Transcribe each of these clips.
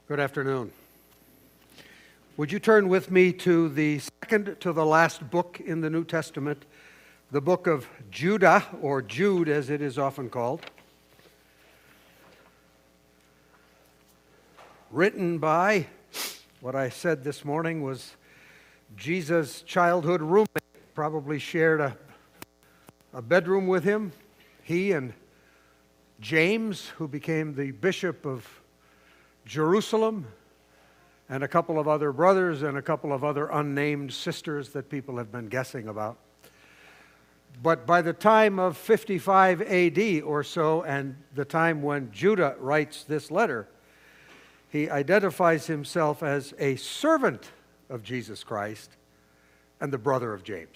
Good afternoon. Would you turn with me to the second to the last book in the New Testament, the book of Judah, or Jude as it is often called, written by, what I said this morning was Jesus' childhood roommate, probably shared a bedroom with him, he and James, who became the bishop of Jerusalem, and a couple of other brothers and a couple of other unnamed sisters that people have been guessing about. But by the time of 55 AD or so, and the time when Judah writes this letter, he identifies himself as a servant of Jesus Christ and the brother of James.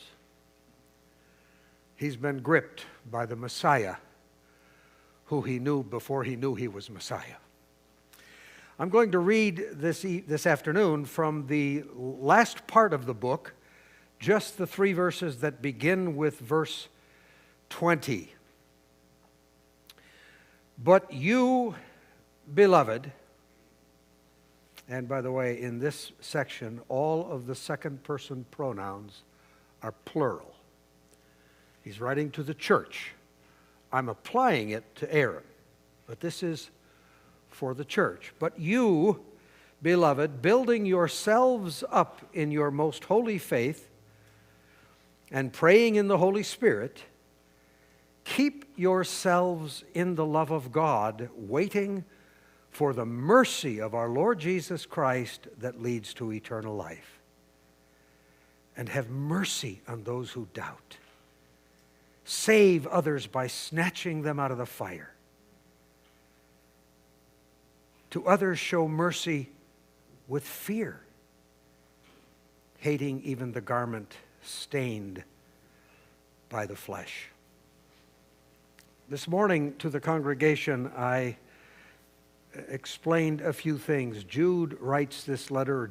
He's been gripped by the Messiah, who he knew before he knew he was Messiah. I'm going to read this afternoon from the last part of the book, just the three verses that begin with verse 20. But you, beloved, and by the way, in this section, all of the second-person pronouns are plural. He's writing to the church. I'm applying it to Aaron, but this is for the church. But you, beloved, building yourselves up in your most holy faith and praying in the Holy Spirit, keep yourselves in the love of God, waiting for the mercy of our Lord Jesus Christ that leads to eternal life. And have mercy on those who doubt. Save others by snatching them out of the fire. To others show mercy with fear, hating even the garment stained by the flesh. This morning to the congregation, I explained a few things. Judah writes this letter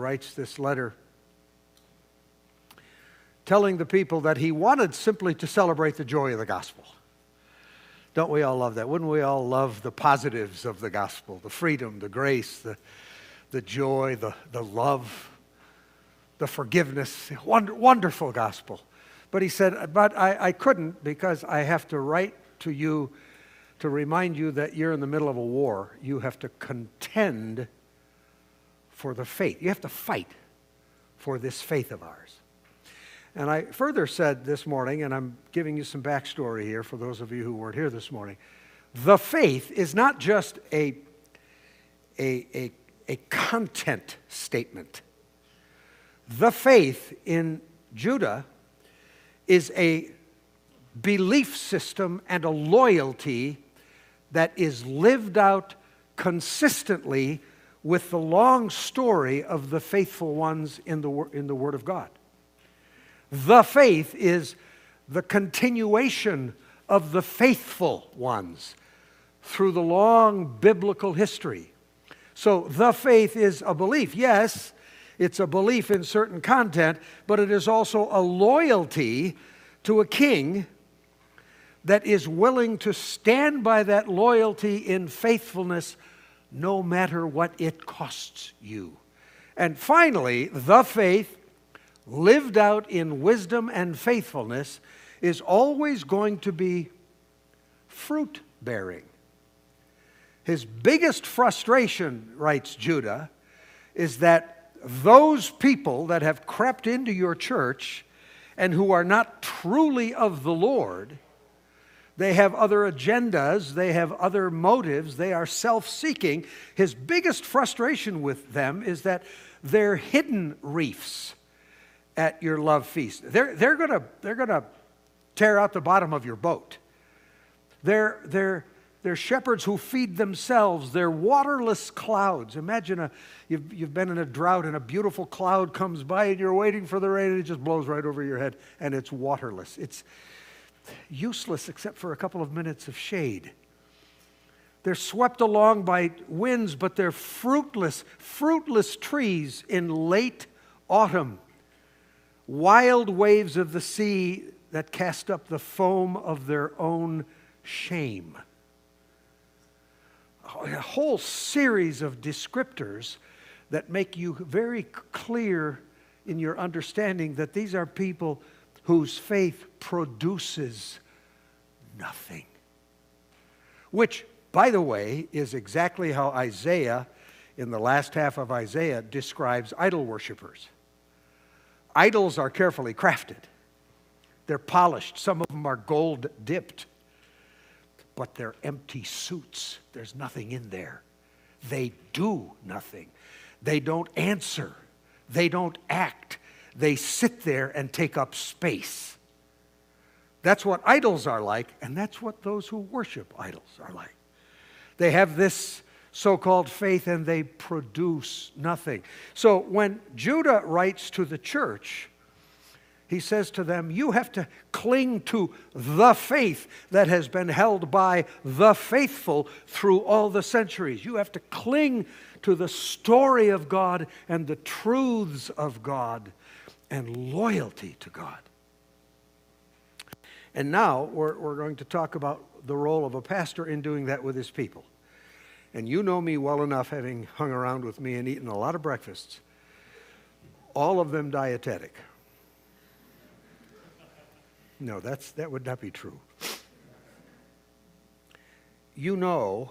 telling the people that he wanted simply to celebrate the joy of the gospel. Don't we all love that? Wouldn't we all love the positives of the gospel, the freedom, the grace, the joy, the love, the forgiveness, wonderful gospel. But he said, but I couldn't, because I have to write to you to remind you that you're in the middle of a war. You have to contend for the faith. You have to fight for this faith of ours. And I further said this morning, and I'm giving you some backstory here for those of you who weren't here this morning, the faith is not just a content statement. The faith in Judah is a belief system and a loyalty that is lived out consistently with the long story of the faithful ones in the Word of God. The faith is the continuation of the faithful ones through the long biblical history. So the faith is a belief. Yes, it's a belief in certain content, but it is also a loyalty to a king that is willing to stand by that loyalty in faithfulness no matter what it costs you. And finally, the faith lived out in wisdom and faithfulness is always going to be fruit-bearing. His biggest frustration, writes Judah, is that those people that have crept into your church and who are not truly of the Lord, they have other agendas, they have other motives, they are self-seeking. His biggest frustration with them is that they're hidden reefs at your love feast. They're gonna tear out the bottom of your boat. They're shepherds who feed themselves. They're waterless clouds. Imagine you've been in a drought and a beautiful cloud comes by and you're waiting for the rain and it just blows right over your head and it's waterless. It's useless except for a couple of minutes of shade. They're swept along by winds, but they're fruitless trees in late autumn. Wild waves of the sea that cast up the foam of their own shame. a whole series of descriptors that make you very clear in your understanding that these are people whose faith produces nothing. Which, by the way, is exactly how Isaiah, in the last half of Isaiah, describes idol worshipers. Idols are carefully crafted. They're polished. Some of them are gold dipped. But they're empty suits. There's nothing in there. They do nothing. They don't answer. They don't act. They sit there and take up space. That's what idols are like, and that's what those who worship idols are like. They have this so-called faith and they produce nothing. So when Judah writes to the church, he says to them, you have to cling to the faith that has been held by the faithful through all the centuries. You have to cling to the story of God and the truths of God and loyalty to God. And now we're going to talk about the role of a pastor in doing that with his people. And you know me well enough, having hung around with me and eaten a lot of breakfasts, all of them dietetic. No, that would not be true. You know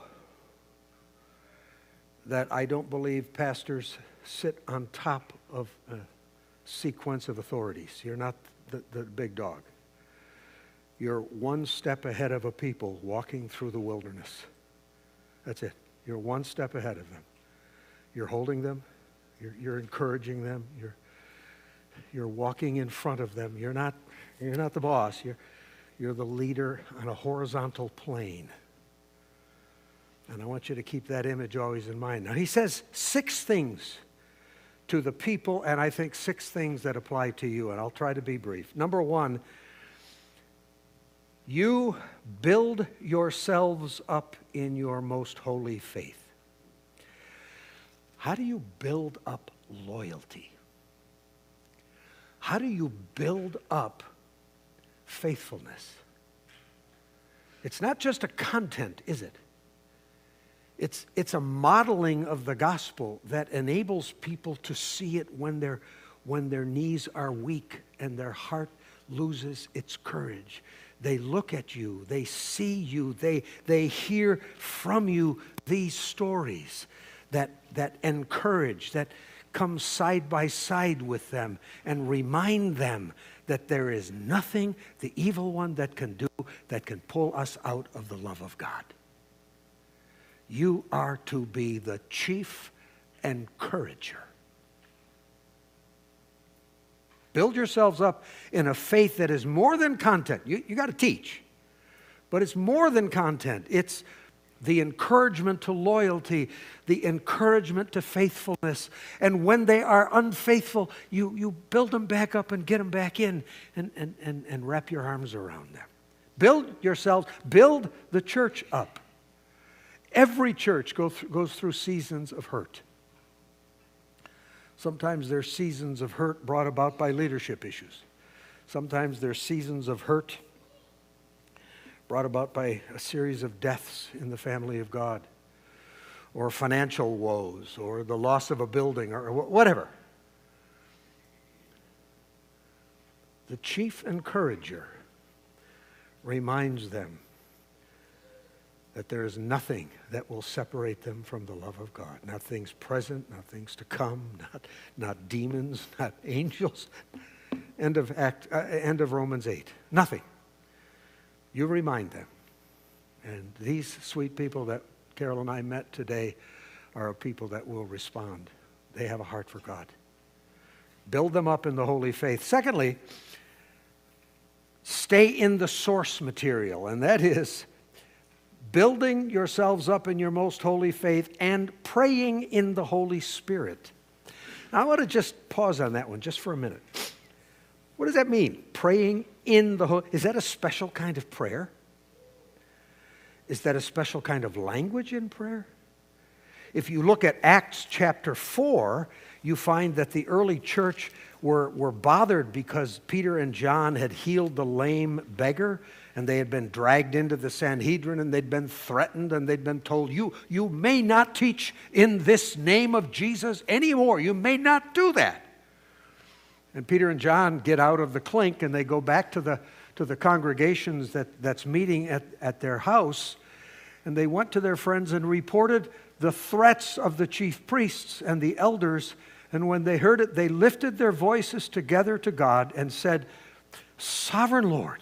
that I don't believe pastors sit on top of a sequence of authorities. You're not the big dog. You're one step ahead of a people walking through the wilderness. That's it. You're one step ahead of them. You're holding them. You're encouraging them. You're walking in front of them. You're not the boss. You're the leader on a horizontal plane. And I want you to keep that image always in mind. Now, he says 6 things to the people, and I think 6 things that apply to you, and I'll try to be brief. Number 1, you build yourselves up in your most holy faith. How do you build up loyalty? How do you build up faithfulness? It's not just a content, is it? It's a modeling of the gospel that enables people to see it when their knees are weak and their heart loses its courage. They look at you, they see you, they hear from you these stories that encourage, that come side by side with them and remind them that there is nothing the evil one that can do that can pull us out of the love of God. You are to be the chief encourager. Build yourselves up in a faith that is more than content. You got to teach. But it's more than content. It's the encouragement to loyalty, the encouragement to faithfulness. And when they are unfaithful, you build them back up and get them back in and wrap your arms around them. Build yourselves, build the church up. Every church goes through seasons of hurt. Sometimes there's seasons of hurt brought about by leadership issues. Sometimes there's seasons of hurt brought about by a series of deaths in the family of God, or financial woes, or the loss of a building, or whatever. The chief encourager reminds them that there is nothing that will separate them from the love of God. Not things present, not things to come, not demons, not angels. End of Romans 8. Nothing. You remind them. And these sweet people that Carol and I met today are a people that will respond. They have a heart for God. Build them up in the holy faith. Secondly, stay in the source material, and that is building yourselves up in your most holy faith and praying in the Holy Spirit. Now, I want to just pause on that one just for a minute. What does that mean? Praying in the Holy... Is that a special kind of prayer? Is that a special kind of language in prayer? If you look at Acts chapter 4, you find that the early church were bothered because Peter and John had healed the lame beggar, and they had been dragged into the Sanhedrin, and they'd been threatened, and they'd been told, you may not teach in this name of Jesus anymore. You may not do that. And Peter and John get out of the clink, and they go back to the congregations that's meeting at their house, and they went to their friends and reported the threats of the chief priests and the elders. And when they heard it, they lifted their voices together to God and said, Sovereign Lord,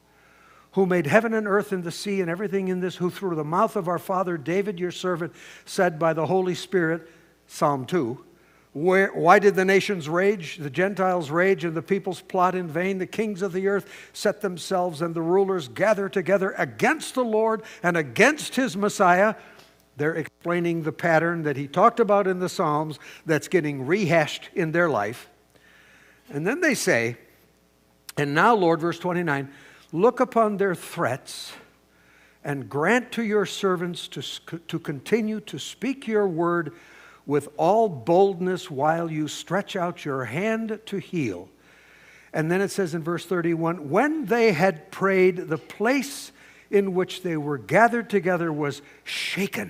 who made heaven and earth and the sea and everything in this, who through the mouth of our father David, your servant, said by the Holy Spirit, Psalm 2, why did the nations rage, the Gentiles rage, and the peoples plot in vain? The kings of the earth set themselves, and the rulers gather together against the Lord and against his Messiah. They're explaining the pattern that he talked about in the Psalms that's getting rehashed in their life. And then they say, and now, Lord, verse 29, look upon their threats and grant to your servants to continue to speak your word with all boldness while you stretch out your hand to heal. And then it says in verse 31, when they had prayed, the place in which they were gathered together was shaken.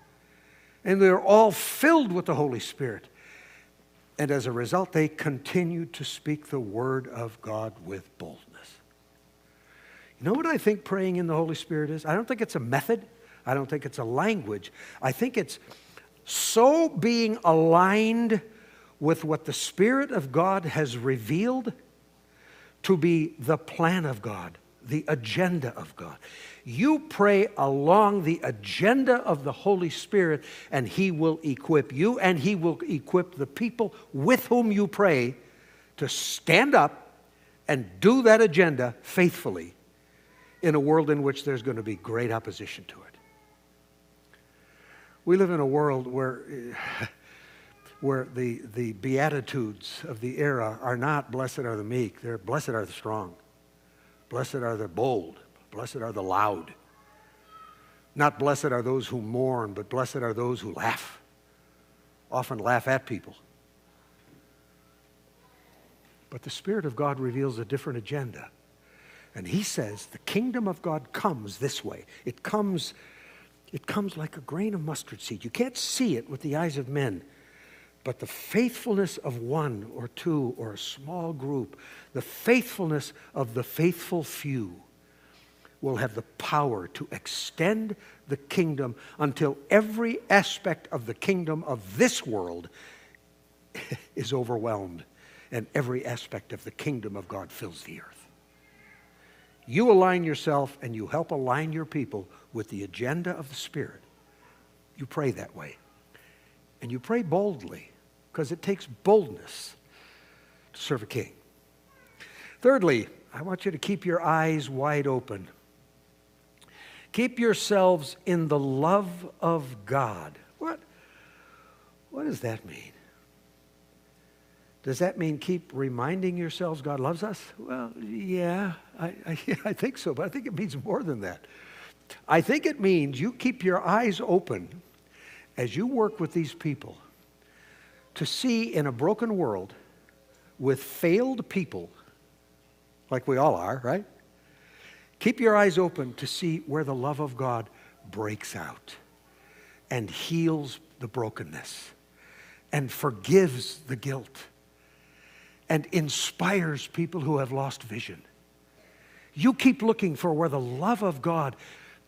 And they were all filled with the Holy Spirit. And as a result, they continued to speak the word of God with boldness. You know what I think praying in the Holy Spirit is? I don't think it's a method. I don't think it's a language. I think it's so being aligned with what the Spirit of God has revealed to be the plan of God, the agenda of God. You pray along the agenda of the Holy Spirit, and He will equip you, and He will equip the people with whom you pray to stand up and do that agenda faithfully in a world in which there's going to be great opposition to it. We live in a world where the Beatitudes of the era are not blessed are the meek, they're blessed are the strong. Blessed are the bold. Blessed are the loud. Not blessed are those who mourn, but blessed are those who laugh. Often laugh at people. But the Spirit of God reveals a different agenda. And He says the kingdom of God comes this way. It comes like a grain of mustard seed. You can't see it with the eyes of men. But the faithfulness of one or two or a small group, the faithfulness of the faithful few, will have the power to extend the kingdom until every aspect of the kingdom of this world is overwhelmed and every aspect of the kingdom of God fills the earth. You align yourself and you help align your people with the agenda of the Spirit. You pray that way. And you pray boldly, because it takes boldness to serve a king. Thirdly, I want you to keep your eyes wide open. Keep yourselves in the love of God. What does that mean? Does that mean keep reminding yourselves God loves us? Well, yeah, I think so, but I think it means more than that. I think it means you keep your eyes open as you work with these people to see in a broken world with failed people, like we all are, right? Keep your eyes open to see where the love of God breaks out and heals the brokenness and forgives the guilt and inspires people who have lost vision. You keep looking for where the love of God,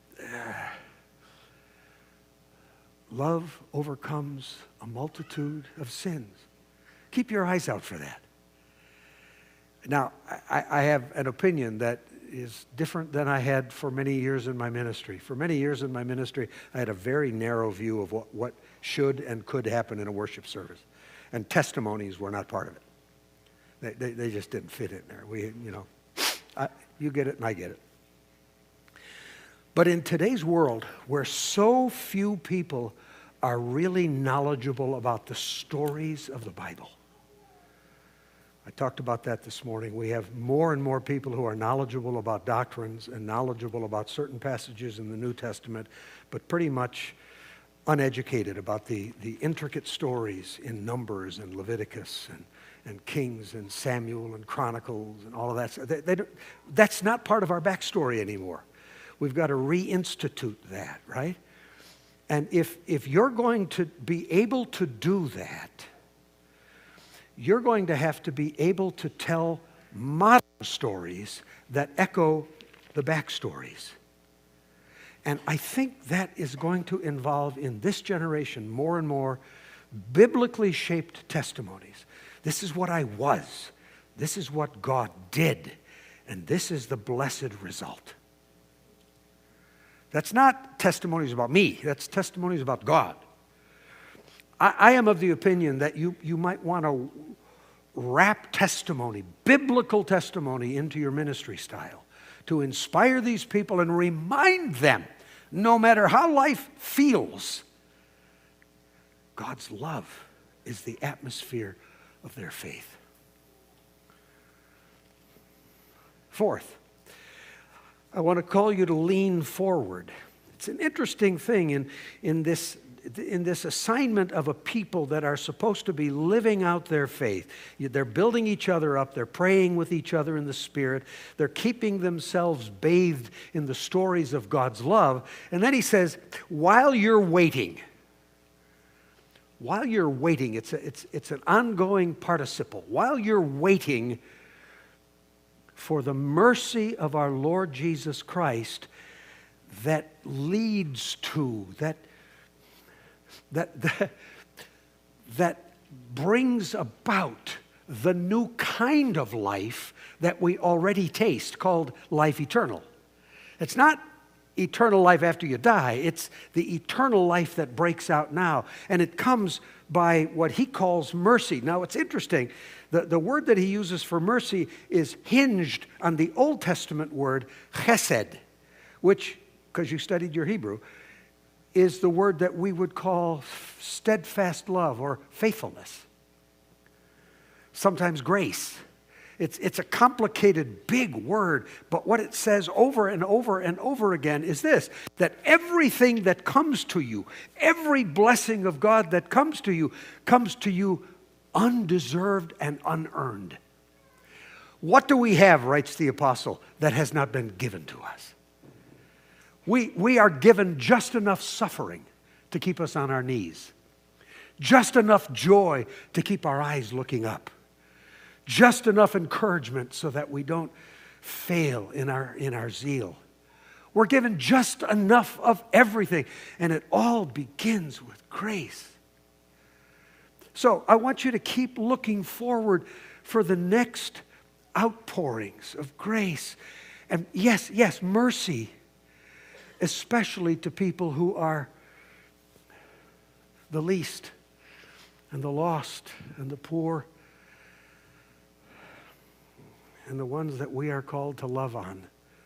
love overcomes a multitude of sins. Keep your eyes out for that. Now, I have an opinion that is different than I had for many years in my ministry. For many years in my ministry, I had a very narrow view of what should and could happen in a worship service. And testimonies were not part of it. They just didn't fit in there. You get it and I get it. But in today's world, where so few people are really knowledgeable about the stories of the Bible, I talked about that this morning. We have more and more people who are knowledgeable about doctrines and knowledgeable about certain passages in the New Testament, but pretty much uneducated about the intricate stories in Numbers and Leviticus and Kings and Samuel and Chronicles and all of that. That's not part of our backstory anymore. We've got to reinstitute that, right? And if you're going to be able to do that, you're going to have to be able to tell modern stories that echo the backstories. And I think that is going to involve, in this generation, more and more biblically shaped testimonies. This is what I was. This is what God did. And this is the blessed result. That's not testimonies about me. That's testimonies about God. I am of the opinion that you might want to wrap testimony, biblical testimony, into your ministry style to inspire these people and remind them, no matter how life feels, God's love is the atmosphere of their faith. Fourth, I want to call you to lean forward. It's an interesting thing in this assignment of a people that are supposed to be living out their faith. They're building each other up. They're praying with each other in the Spirit. They're keeping themselves bathed in the stories of God's love. And then he says, while you're waiting, it's an ongoing participle. While you're waiting for the mercy of our Lord Jesus Christ that leads to, that brings about the new kind of life that we already taste, called life eternal. It's not eternal life after you die. It's the eternal life that breaks out now. And it comes by what he calls mercy. Now, it's interesting. The word that he uses for mercy is hinged on the Old Testament word chesed, which, because you studied your Hebrew, is the word that we would call steadfast love or faithfulness. Sometimes grace. It's a complicated, big word, but what it says over and over and over again is this, that everything that comes to you, every blessing of God that comes to you undeserved and unearned. What do we have, writes the apostle, that has not been given to us? We are given just enough suffering to keep us on our knees, just enough joy to keep our eyes looking up, just enough encouragement so that we don't fail in our zeal. We're given just enough of everything, and it all begins with grace. So I want you to keep looking forward for the next outpourings of grace. And yes, mercy, especially to people who are the least and the lost and the poor and the ones that we are called to love on.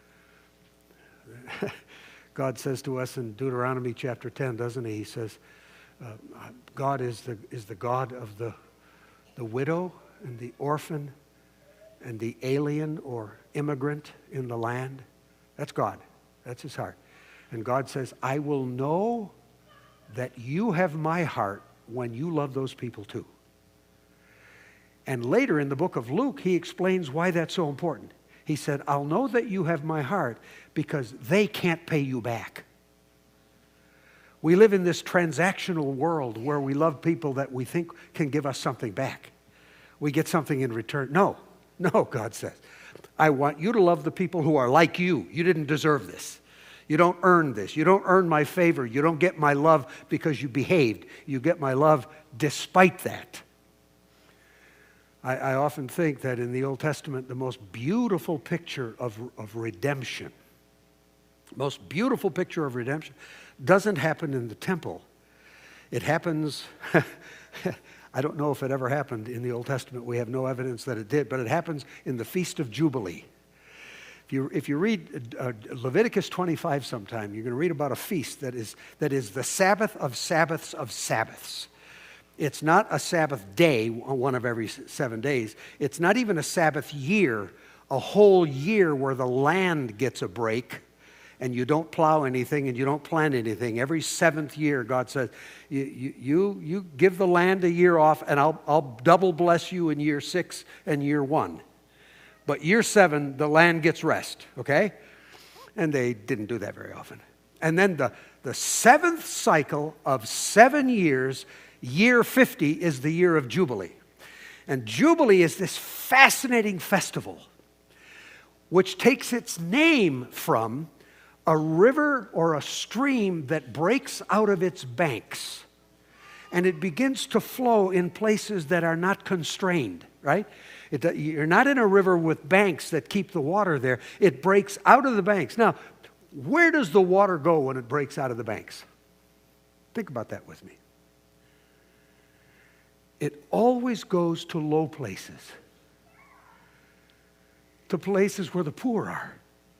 God says to us in Deuteronomy chapter 10, doesn't he? He says, God is the God of the widow and the orphan and the alien or immigrant in the land. That's God. That's his heart. And God says, I will know that you have my heart when you love those people too. And later in the book of Luke, he explains why that's so important. He said, I'll know that you have my heart because they can't pay you back. We live in this transactional world where we love people that we think can give us something back. We get something in return. No, God says. I want you to love the people who are like you. You didn't deserve this. You don't earn this. You don't earn my favor. You don't get my love because you behaved. You get my love despite that. I often think that in the Old Testament, the most beautiful picture of redemption, most beautiful picture of redemption doesn't happen in the temple. It happens, I don't know if it ever happened in the Old Testament. We have no evidence that it did, but it happens in the Feast of Jubilee. If you read Leviticus 25 sometime, you're going to read about a feast that is the Sabbath of Sabbaths of Sabbaths. It's not a Sabbath day, one of every 7 days. It's not even a Sabbath year, a whole year where the land gets a break and you don't plow anything and you don't plant anything, every seventh year, God says, you give the land a year off, and I'll double bless you in year 6 and year 1. But year 7, the land gets rest, okay? And they didn't do that very often. And then the 7th cycle of 7 years, year 50, is the year of Jubilee. And Jubilee is this fascinating festival which takes its name from a river or a stream that breaks out of its banks. And it begins to flow in places that are not constrained, right? You're not in a river with banks that keep the water there. It breaks out of the banks. Now, where does the water go when it breaks out of the banks? Think about that with me. It always goes to low places, to places where the poor are,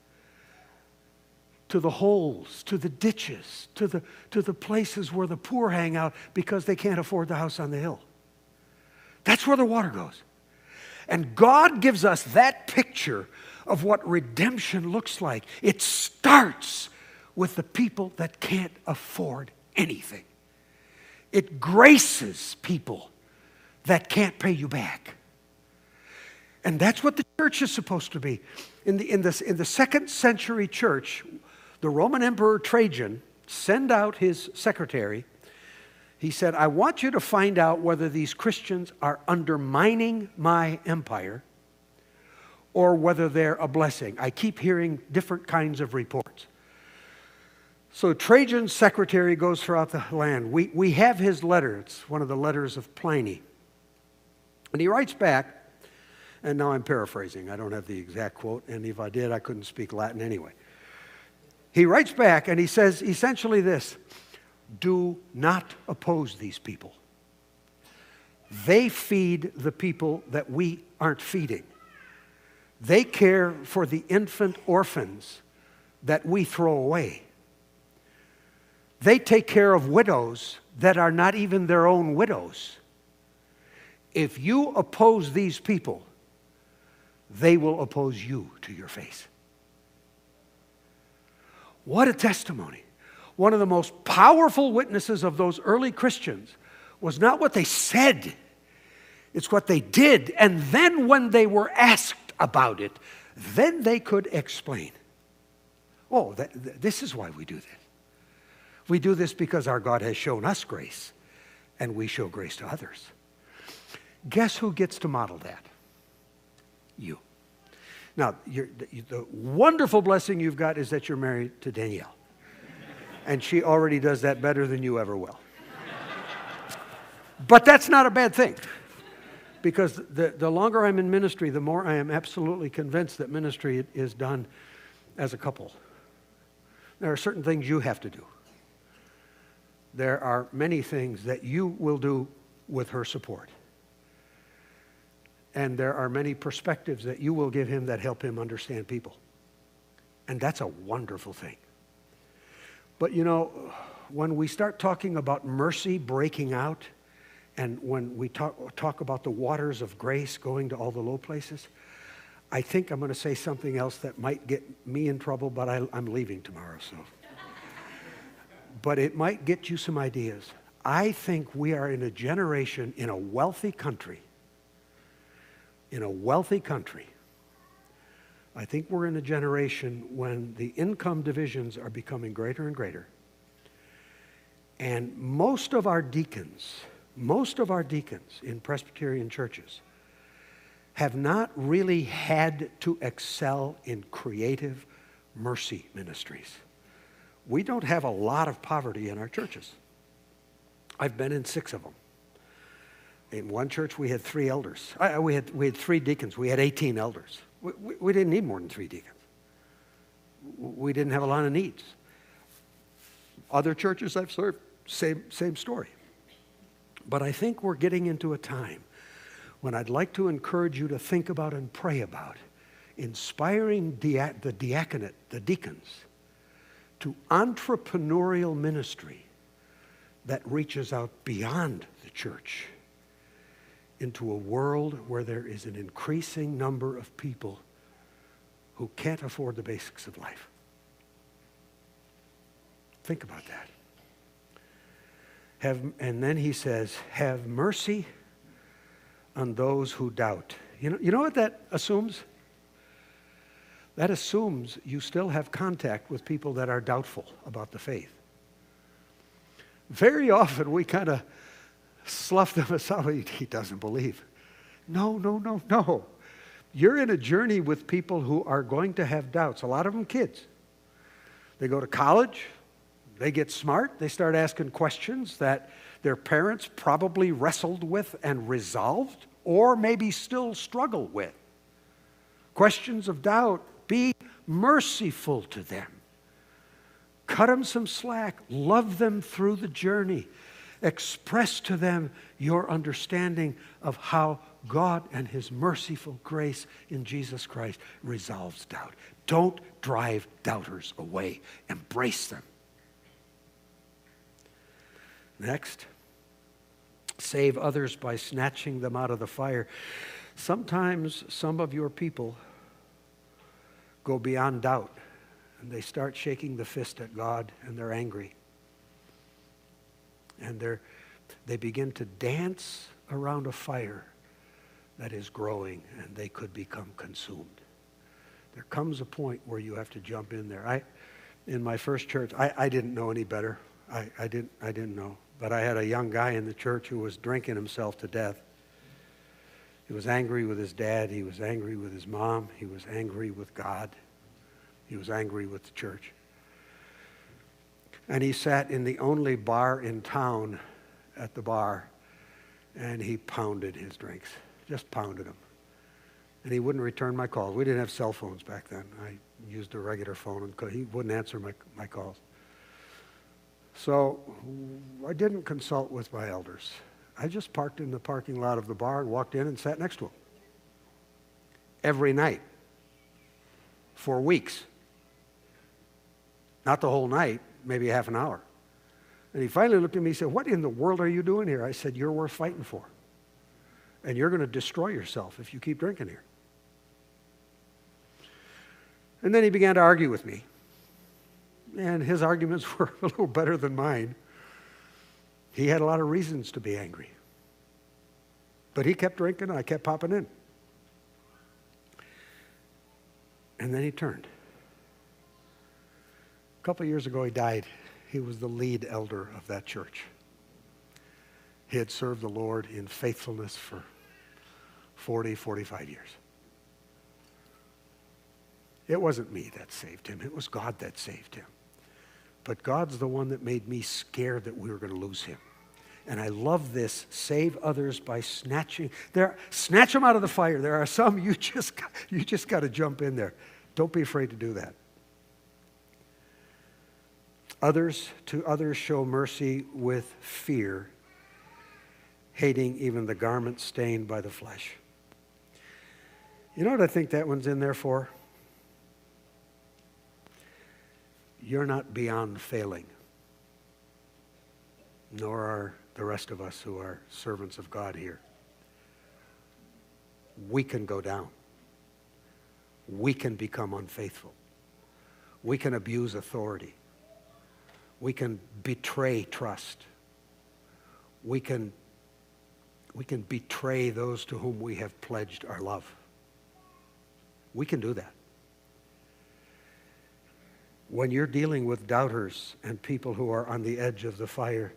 to the holes, to the ditches, to the places where the poor hang out because they can't afford the house on the hill. That's where the water goes. And God gives us that picture of what redemption looks like. It starts with the people that can't afford anything. It graces people that can't pay you back. And that's what the church is supposed to be. In the 2nd century church, the Roman Emperor Trajan sent out his secretary. He said, I want you to find out whether these Christians are undermining my empire or whether they're a blessing. I keep hearing different kinds of reports. So Trajan's secretary goes throughout the land. We have his letter. It's one of the letters of Pliny. And he writes back, and now I'm paraphrasing. I don't have the exact quote, and if I did, I couldn't speak Latin anyway. He writes back, and he says essentially this: do not oppose these people. They feed the people that we aren't feeding. They care for the infant orphans that we throw away. They take care of widows that are not even their own widows. If you oppose these people, they will oppose you to your face. What a testimony. One of the most powerful witnesses of those early Christians was not what they said, it's what they did. And then when they were asked about it, then they could explain. Oh, this is why we do this. We do this because our God has shown us grace, and we show grace to others. Guess who gets to model that? You. Now, the wonderful blessing you've got is that you're married to Danielle. And she already does that better than you ever will. But that's not a bad thing. Because the longer I'm in ministry, the more I am absolutely convinced that ministry is done as a couple. There are certain things you have to do. There are many things that you will do with her support. And there are many perspectives that you will give him that help him understand people. And that's a wonderful thing. But you know, when we start talking about mercy breaking out, and when we talk about the waters of grace going to all the low places, I think I'm going to say something else that might get me in trouble, but I'm leaving tomorrow, so. But it might get you some ideas. I think we are in a generation in a wealthy country. I think we're in a generation when the income divisions are becoming greater and greater. And most of our deacons in Presbyterian churches have not really had to excel in creative mercy ministries. We don't have a lot of poverty in our churches. I've been in 6 of them. In one church, we had 3 elders. We had 3 deacons. We had 18 elders. We didn't need more than 3 deacons. We didn't have a lot of needs. Other churches I've served, same story. But I think we're getting into a time when I'd like to encourage you to think about and pray about inspiring the diaconate, the deacons, to entrepreneurial ministry that reaches out beyond the church into a world where there is an increasing number of people who can't afford the basics of life. Think about that. And then he says, have mercy on those who doubt. You know what that assumes? That assumes you still have contact with people that are doubtful about the faith. Very often we kind of slough them aside. He doesn't believe. No, no, no, no. You're in a journey with people who are going to have doubts. A lot of them kids. They go to college. They get smart. They start asking questions that their parents probably wrestled with and resolved, or maybe still struggle with. Questions of doubt. Be merciful to them. Cut them some slack. Love them through the journey. Express to them your understanding of how God and His merciful grace in Jesus Christ resolves doubt. Don't drive doubters away. Embrace them. Next, save others by snatching them out of the fire. Sometimes some of your people go beyond doubt and they start shaking the fist at God and they're angry. And they begin to dance around a fire that is growing and they could become consumed. There comes a point where you have to jump in there. In my first church, I didn't know any better. I didn't know. But I had a young guy in the church who was drinking himself to death. He was angry with his dad. He was angry with his mom. He was angry with God. He was angry with the church. And he sat in the only bar in town at the bar, and he pounded his drinks, just pounded them. And he wouldn't return my calls. We didn't have cell phones back then. I used a regular phone, and he wouldn't answer my calls. So I didn't consult with my elders. I just parked in the parking lot of the bar and walked in and sat next to him. Every night. For weeks. Not the whole night, maybe half an hour. And he finally looked at me and said, what in the world are you doing here? I said, you're worth fighting for. And you're going to destroy yourself if you keep drinking here. And then he began to argue with me. And his arguments were a little better than mine. He had a lot of reasons to be angry. But he kept drinking, and I kept popping in. And then he turned. A couple of years ago, he died. He was the lead elder of that church. He had served the Lord in faithfulness for 40, 45 years. It wasn't me that saved him. It was God that saved him. But God's the one that made me scared that we were going to lose him. And I love this, save others by snatching. Snatch them out of the fire. There are some you just got to jump in there. Don't be afraid to do that. To others show mercy with fear, hating even the garment stained by the flesh. You know what I think that one's in there for? You're not beyond failing, nor are the rest of us who are servants of God here. We can go down. We can become unfaithful. We can abuse authority. We can betray trust. We can betray those to whom we have pledged our love. We can do that. When you're dealing with doubters and people who are on the edge of the fire,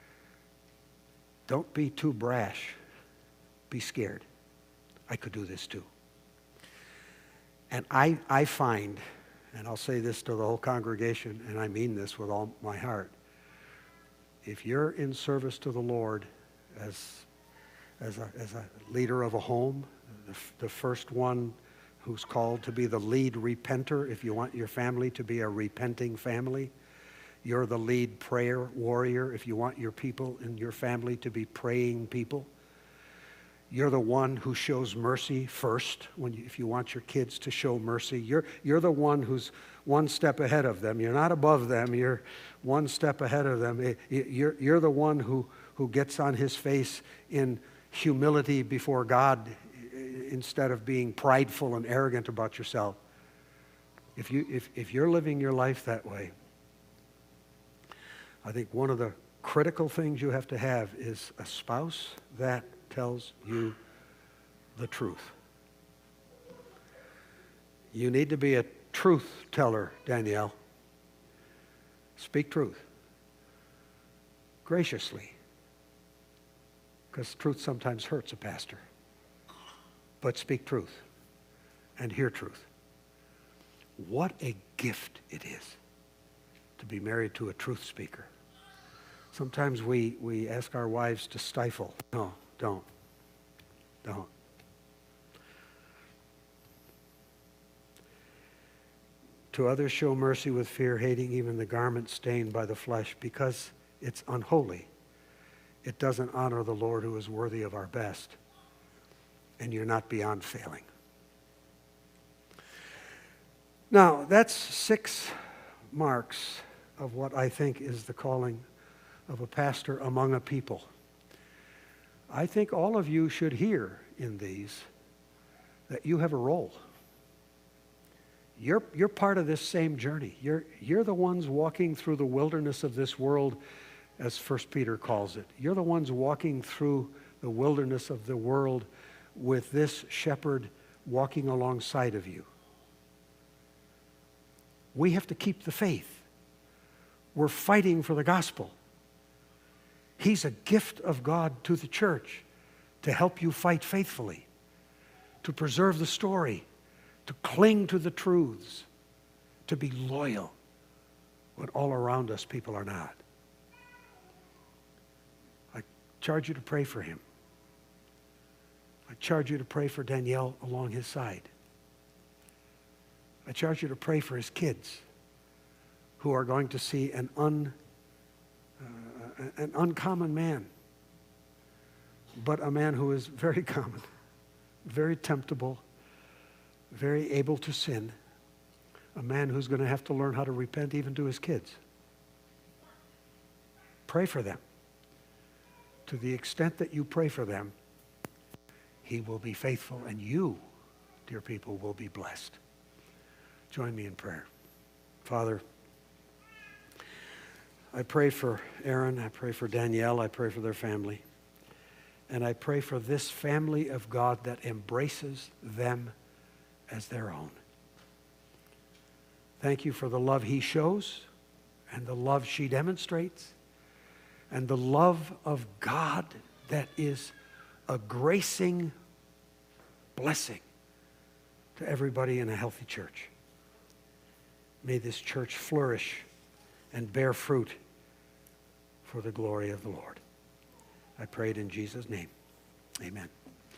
don't be too brash. Be scared. I could do this too. And I find, and I'll say this to the whole congregation, and I mean this with all my heart, if you're in service to the Lord as a leader of a home, the first one who's called to be the lead repenter, if you want your family to be a repenting family, you're the lead prayer warrior if you want your people in your family to be praying people. You're the one who shows mercy first. If you want your kids to show mercy, you're the one who's one step ahead of them. You're not above them. You're one step ahead of them. You're the one who gets on his face in humility before God instead of being prideful and arrogant about yourself. If you're living your life that way, I think one of the critical things you have to have is a spouse that tells you the truth. You need to be a truth teller, Danielle. Speak truth. Graciously. Because truth sometimes hurts a pastor. But speak truth and hear truth. What a gift it is to be married to a truth speaker. Sometimes we ask our wives to stifle. No, don't. Don't. To others show mercy with fear, hating even the garment stained by the flesh, because it's unholy. It doesn't honor the Lord who is worthy of our best. And you're not beyond failing. Now, that's 6 marks of what I think is the calling of a pastor among a people. I think all of you should hear in these that you have a role. You're part of this same journey. You're the ones walking through the wilderness of this world, as 1 Peter calls it. You're the ones walking through the wilderness of the world with this shepherd walking alongside of you. We have to keep the faith. We're fighting for the gospel. He's a gift of God to the church to help you fight faithfully, to preserve the story, to cling to the truths, to be loyal when all around us people are not. I charge you to pray for him. I charge you to pray for Danielle along his side. I charge you to pray for his kids who are going to see an uncommon man, but a man who is very common, very temptable, very able to sin, a man who's going to have to learn how to repent even to his kids. Pray for them. To the extent that you pray for them, he will be faithful, and you, dear people, will be blessed. Join me in prayer. Father, I pray for Aaron, I pray for Danielle, I pray for their family, and I pray for this family of God that embraces them as their own. Thank you for the love he shows and the love she demonstrates and the love of God that is a gracing blessing to everybody in a healthy church. May this church flourish and bear fruit for the glory of the Lord. I pray it in Jesus' name. Amen.